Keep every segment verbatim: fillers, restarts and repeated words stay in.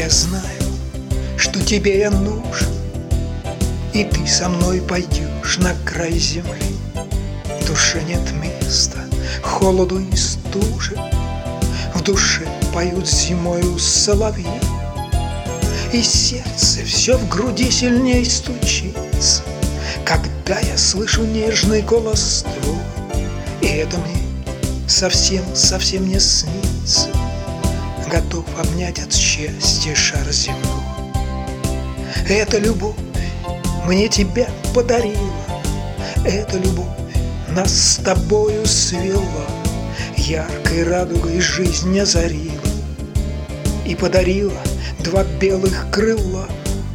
я знаю, что тебе я нужен, и ты со мной пойдешь на край земли. В душе нет места холоду и стуже, в душе поют зимою соловьи, и сердце все в груди сильней стучится, когда я слышу нежный голос твой. И это мне совсем-совсем не снится, готов обнять от счастья шар земной. Эта любовь мне тебя подарила, эта любовь нас с тобою свела, яркой радугой жизнь озарила и подарила два белых крыла.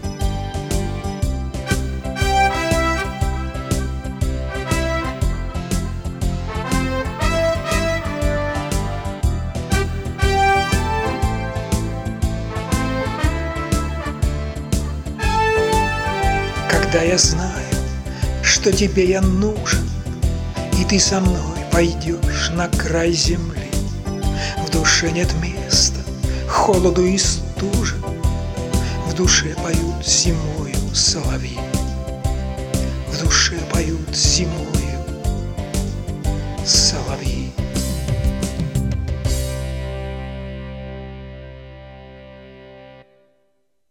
Когда я знаю, что тебе я нужен, и ты со мной пойдешь на край земли, в душе нет места холоду и стуже, в душе поют зимою соловьи, в душе поют зимою